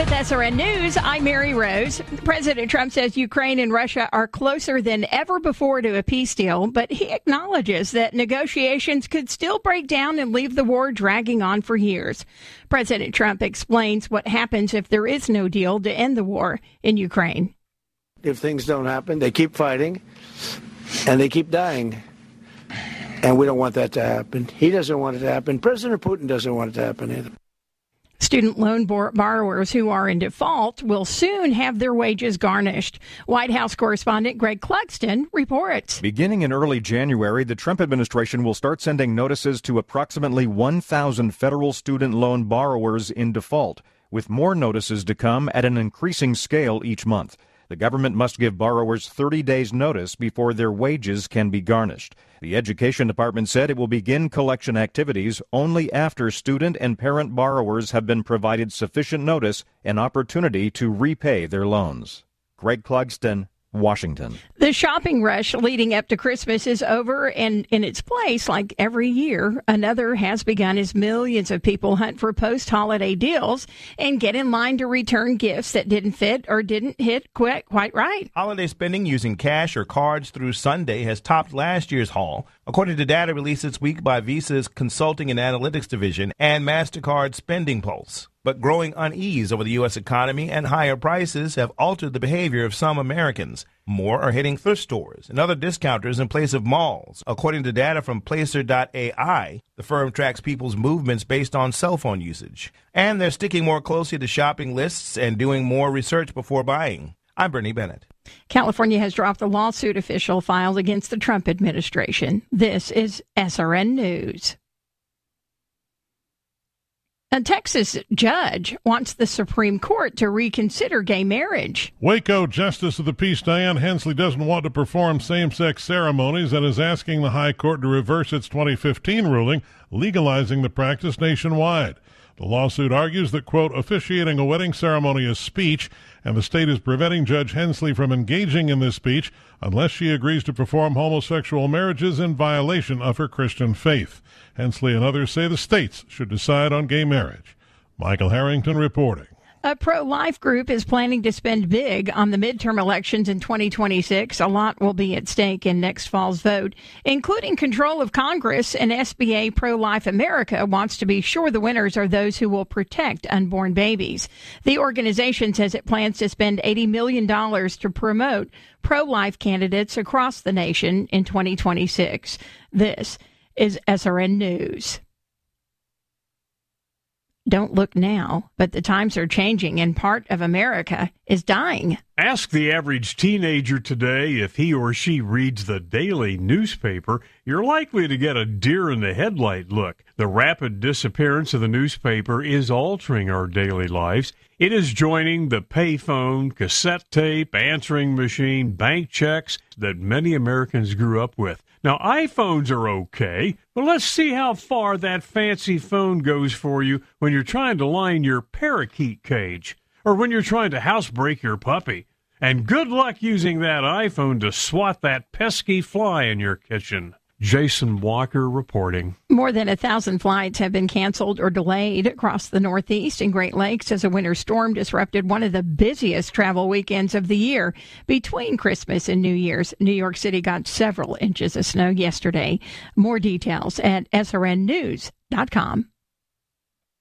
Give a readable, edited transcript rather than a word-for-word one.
With SRN News, I'm Mary Rose. President Trump says Ukraine and Russia are closer than ever before to a peace deal, but he acknowledges that negotiations could still break down and leave the war dragging on for years. President Trump explains what happens if there is no deal to end the war in Ukraine. If things don't happen, they keep fighting and they keep dying. And we don't want that to happen. He doesn't want it to happen. President Putin doesn't want it to happen either. Student loan borrowers who are in default will soon have their wages garnished. White House correspondent Greg Clugston reports. Beginning in early January, the Trump administration will start sending notices to approximately 1,000 federal student loan borrowers in default, with more notices to come at an increasing scale each month. The government must give borrowers 30 days' notice before their wages can be garnished. The Education Department said it will begin collection activities only after student and parent borrowers have been provided sufficient notice and opportunity to repay their loans. Greg Clugston, Washington. The shopping rush leading up to Christmas is over, and in its place, like every year, another has begun as millions of people hunt for post-holiday deals and get in line to return gifts that didn't fit or didn't hit quite right. Holiday spending using cash or cards through Sunday has topped last year's haul, according to data released this week by Visa's Consulting and Analytics Division and MasterCard Spending Pulse. But growing unease over the U.S. economy and higher prices have altered the behavior of some Americans. More are hitting thrift stores and other discounters in place of malls. According to data from Placer.ai, the firm tracks people's movements based on cell phone usage. And they're sticking more closely to shopping lists and doing more research before buying. I'm Bernie Bennett. California has dropped a lawsuit official filed against the Trump administration. This is SRN News. A Texas judge wants the Supreme Court to reconsider gay marriage. Waco Justice of the Peace Dianne Hensley doesn't want to perform same-sex ceremonies and is asking the High Court to reverse its 2015 ruling legalizing the practice nationwide. The lawsuit argues that, quote, officiating a wedding ceremony is speech, and the state is preventing Judge Hensley from engaging in this speech unless she agrees to perform homosexual marriages in violation of her Christian faith. Hensley and others say the states should decide on gay marriage. Michael Harrington reporting. A pro-life group is planning to spend big on the midterm elections in 2026. A lot will be at stake in next fall's vote, including control of Congress. And SBA Pro-Life America wants to be sure the winners are those who will protect unborn babies. The organization says it plans to spend $80 million to promote pro-life candidates across the nation in 2026. This is SRN News. Don't look now, but the times are changing and part of America is dying. Ask the average teenager today if he or she reads the daily newspaper. You're likely to get a deer-in-the-headlight look. The rapid disappearance of the newspaper is altering our daily lives. It is joining the payphone, cassette tape, answering machine, bank checks that many Americans grew up with. Now, iPhones are okay, but let's see how far that fancy phone goes for you when you're trying to line your parakeet cage or when you're trying to housebreak your puppy. And good luck using that iPhone to swat that pesky fly in your kitchen. Jason Walker reporting. More than 1,000 flights have been canceled or delayed across the Northeast and Great Lakes as a winter storm disrupted one of the busiest travel weekends of the year. Between Christmas and New Year's, New York City got several inches of snow yesterday. More details at srnnews.com.